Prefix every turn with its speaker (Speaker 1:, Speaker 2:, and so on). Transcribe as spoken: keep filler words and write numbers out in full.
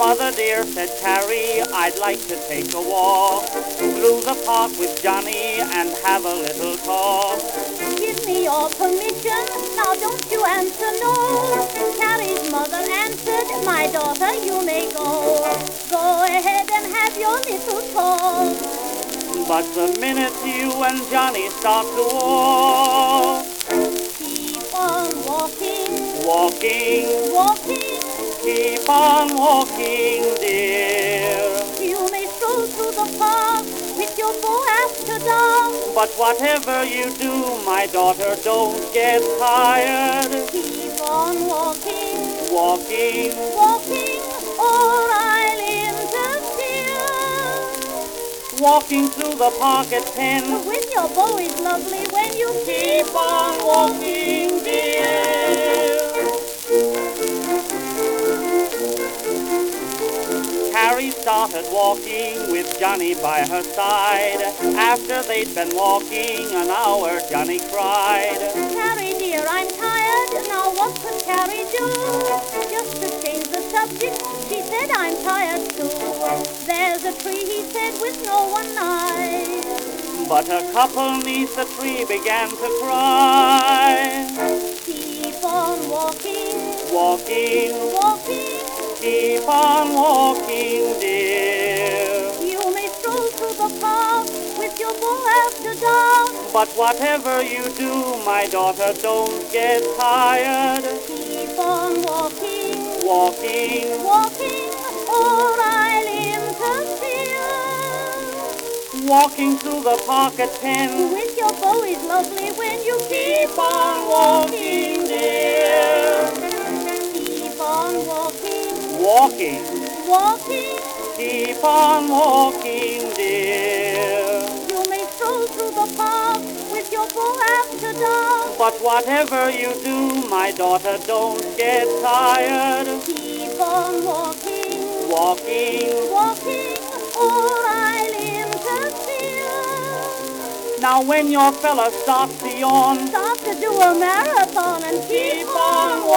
Speaker 1: Mother dear, said Carrie, I'd like to take a walk through the park with Johnny and have a little talk.
Speaker 2: Give me your permission, now don't you answer no. Carrie's mother answered, my daughter, you may go. Go ahead and have your little talk.
Speaker 1: But the minute you and Johnny start to walk,
Speaker 2: keep on walking,
Speaker 1: walking,
Speaker 2: walking.
Speaker 1: keep on walking, dear.
Speaker 2: You may stroll through the park with your beau after dark.
Speaker 1: But whatever you do, my daughter, don't get tired.
Speaker 2: Keep on walking,
Speaker 1: Walking,
Speaker 2: walking, or I'll interfere.
Speaker 1: Walking through the park at ten.
Speaker 2: With your beau is lovely when you
Speaker 1: Keep on walking, dear. Carrie started walking with Johnny by her side. After they'd been walking an hour, Johnny cried,
Speaker 2: Carrie dear, I'm tired, now what could Carrie do? Just to change the subject, she said, I'm tired too. There's a tree, he said, with no one nigh.
Speaker 1: But a couple neath the tree began to cry.
Speaker 2: Keep on walking,
Speaker 1: Walking,
Speaker 2: walking.
Speaker 1: keep on walking, dear.
Speaker 2: You may stroll through the park with your beau after dark.
Speaker 1: But whatever you do, my daughter, don't get tired.
Speaker 2: Keep on walking,
Speaker 1: Walking,
Speaker 2: walking, or I'll interfere.
Speaker 1: walking through the park at ten.
Speaker 2: With your beau is lovely when you
Speaker 1: Keep on walking, dear.
Speaker 2: Keep on walking,
Speaker 1: Walking,
Speaker 2: walking.
Speaker 1: keep on walking, dear.
Speaker 2: You may stroll through the park with your beau after dark.
Speaker 1: But whatever you do, my daughter, don't get tired.
Speaker 2: Keep on walking,
Speaker 1: Walking,
Speaker 2: walking, or I'll interfere.
Speaker 1: now when your fella starts to yawn,
Speaker 2: Start to do a marathon and
Speaker 1: keep on